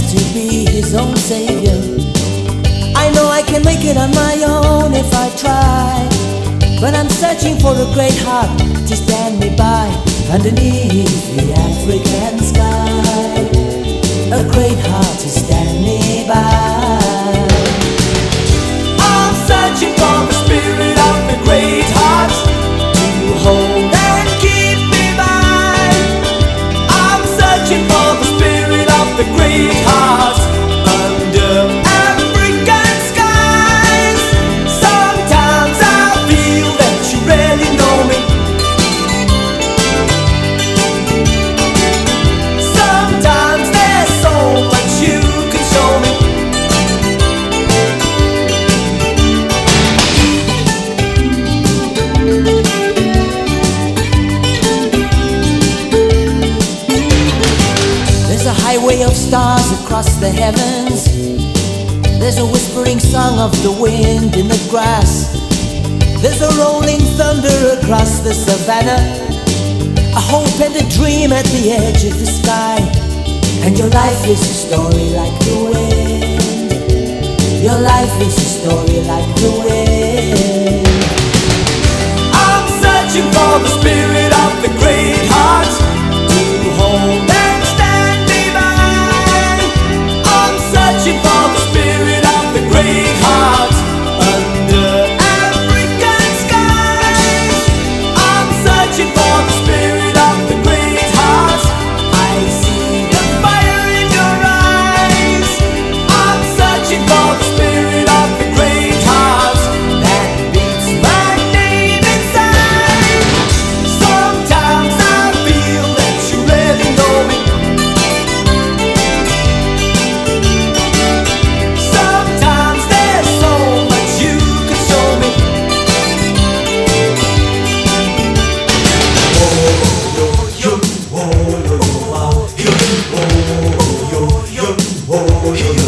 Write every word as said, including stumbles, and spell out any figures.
to be his own savior. I know I can make it on my own if I try, but I'm searching for a great heart to stand me by underneath the African sky. A great heart to stand me by. I'm searching for the spirit of the great heart to hold and keep me by. I'm searching for the spirit of the great heart under African skies. Sometimes I feel that you really know me. Sometimes there's so much you can show me. There's a highway of stars across the heavens. There's a whispering song of the wind in the grass. There's a rolling thunder across the savannah, a hope and a dream at the edge of the sky. And your life is a story like the wind. Your life is a story like the wind. I'm searching for the spirit of the great heart to hold and stand me by. I'm searching for the spirit of the great heart under African skies. I'm searching for the spirit of the great heart. I see the fire in your eyes. I'm searching for the spirit of the great heart that beats my name inside. Sometimes I feel that you really know me. Sometimes there's so much you can show me. Yo, yo, yo, yo, yo, yo, yo, yo, yo, yo.